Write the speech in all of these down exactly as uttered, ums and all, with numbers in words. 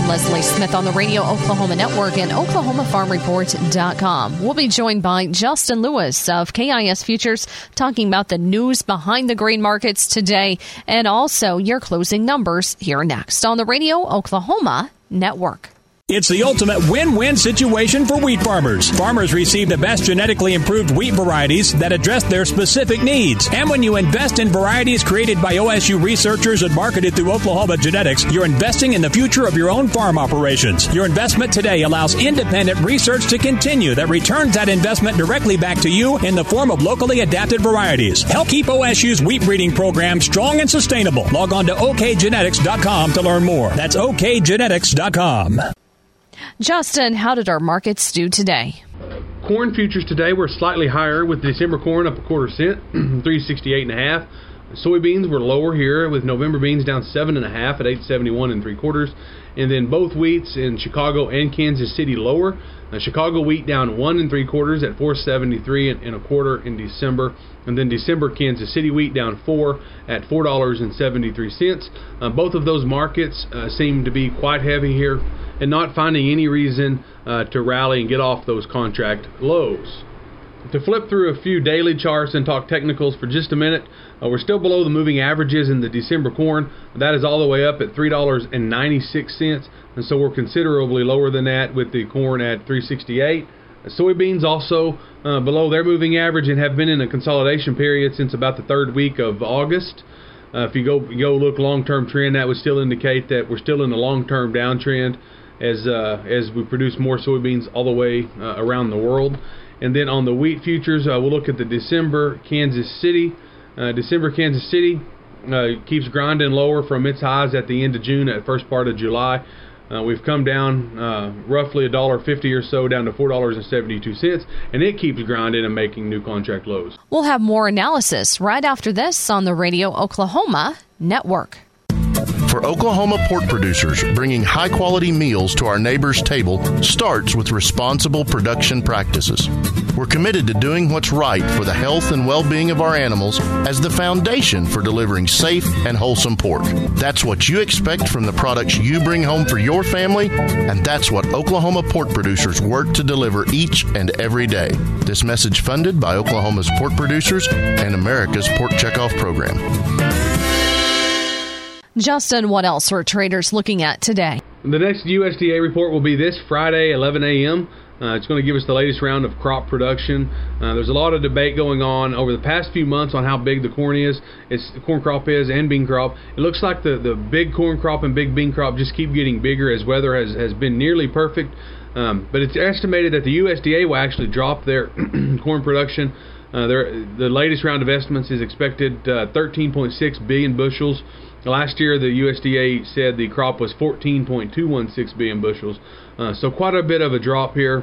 Leslie Smith on the Radio Oklahoma Network and Oklahoma Farm Report dot com. We'll be joined by Justin Lewis of K I S Futures talking about the news behind the grain markets today and also your closing numbers here next on the Radio Oklahoma Network. It's the ultimate win-win situation for wheat farmers. Farmers receive the best genetically improved wheat varieties that address their specific needs. And when you invest in varieties created by O S U researchers and marketed through Oklahoma Genetics, you're investing in the future of your own farm operations. Your investment today allows independent research to continue that returns that investment directly back to you in the form of locally adapted varieties. Help keep O S U's wheat breeding program strong and sustainable. Log on to O K genetics dot com to learn more. That's O K genetics dot com. Justin, how did our markets do today? Corn futures today were slightly higher, with December corn up a quarter cent, three sixty-eight and a half. Soybeans were lower here, with November beans down seven and a half at eight seventy-one and three quarters. And then both wheats in Chicago and Kansas City lower. Uh, Chicago wheat down one and three quarters at four seventy-three and, and a quarter in December. And then December Kansas City wheat down four at four dollars and seventy-three cents. Uh, both of those markets uh, seem to be quite heavy here and not finding any reason uh, to rally and get off those contract lows. To flip through a few daily charts and talk technicals for just a minute, uh, we're still below the moving averages in the December corn. That is all the way up at three dollars and ninety-six cents, and so we're considerably lower than that with the corn at three sixty-eight. Uh, soybeans also uh, below their moving average and have been in a consolidation period since about the third week of August. Uh, if you go you go look long-term trend, that would still indicate that we're still in a long-term downtrend as uh, as we produce more soybeans all the way uh, around the world. And then on the wheat futures, uh, we'll look at the December Kansas City. Uh, December Kansas City uh, keeps grinding lower from its highs at the end of June, at the first part of July. Uh, we've come down uh, roughly a dollar fifty or so, down to four dollars and seventy-two cents, and it keeps grinding and making new contract lows. We'll have more analysis right after this on the Radio Oklahoma Network. For Oklahoma pork producers, bringing high-quality meals to our neighbors' table starts with responsible production practices. We're committed to doing what's right for the health and well-being of our animals as the foundation for delivering safe and wholesome pork. That's what you expect from the products you bring home for your family, and that's what Oklahoma pork producers work to deliver each and every day. This message funded by Oklahoma's pork producers and America's Pork Checkoff Program. Justin, what else are traders looking at today? The next U S D A report will be this Friday, eleven a.m. Uh, it's going to give us the latest round of crop production. Uh, there's a lot of debate going on over the past few months on how big the corn is, it's, the corn crop is, and bean crop. It looks like the, the big corn crop and big bean crop just keep getting bigger as weather has, has been nearly perfect. Um, but it's estimated that the U S D A will actually drop their corn production. Uh, the latest round of estimates is expected uh, thirteen point six billion bushels. Last year, the U S D A said the crop was fourteen point two one six billion bushels. Uh, so quite a bit of a drop here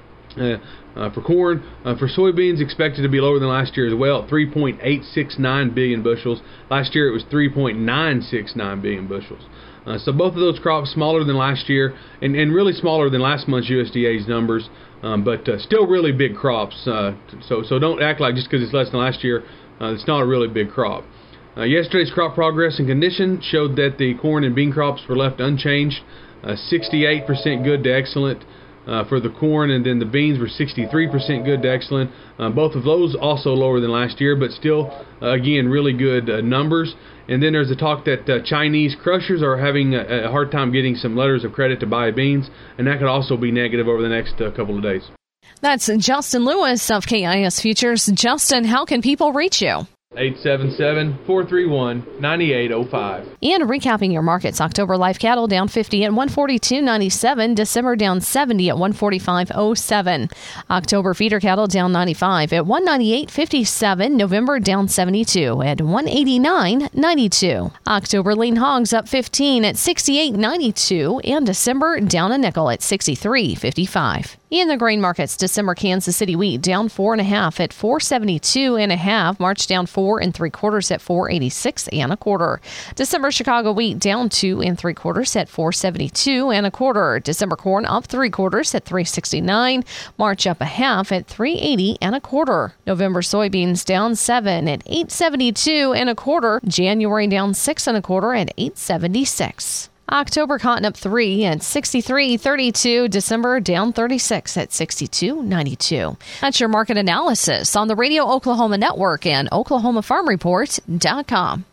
uh, uh, for corn. Uh, for soybeans, expected to be lower than last year as well, three point eight six nine billion bushels. Last year, it was three point nine six nine billion bushels. Uh, so both of those crops smaller than last year and, and really smaller than last month's U S D A's numbers, um, but uh, still really big crops. Uh, so, so don't act like just because it's less than last year, uh, it's not a really big crop. Uh, yesterday's crop progress and condition showed that the corn and bean crops were left unchanged, uh, sixty-eight percent good to excellent uh, for the corn, and then the beans were sixty-three percent good to excellent. Uh, both of those also lower than last year, but still, uh, again, really good uh, numbers. And then there's a talk that uh, Chinese crushers are having a, a hard time getting some letters of credit to buy beans, and that could also be negative over the next uh, couple of days. That's Justin Lewis of K I S Futures. Justin, how can people reach you? eight seven seven, four three one, nine eight zero five. And recapping your markets, October live cattle down fifty at one forty-two ninety-seven, December down seventy at one forty-five oh seven, October feeder cattle down ninety-five at one ninety-eight fifty-seven, November down seventy-two at one eighty-nine ninety-two, October lean hogs up fifteen at sixty-eight ninety-two, and December down a nickel at sixty-three fifty-five. In the grain markets, December Kansas City wheat down four and a half at four seventy-two and a half. March down four and three quarters at four eighty-six and a quarter. December Chicago wheat down two and three quarters at four seventy-two and a quarter. December corn up three quarters at three sixty-nine. March up a half at three eighty and a quarter. November soybeans down seven at eight seventy-two and a quarter. January down six and a quarter at eight seventy-six. October cotton up three at sixty-three thirty-two. December down thirty-six at sixty-two ninety-two. That's your market analysis on the Radio Oklahoma Network and Oklahoma Farm Report dot com.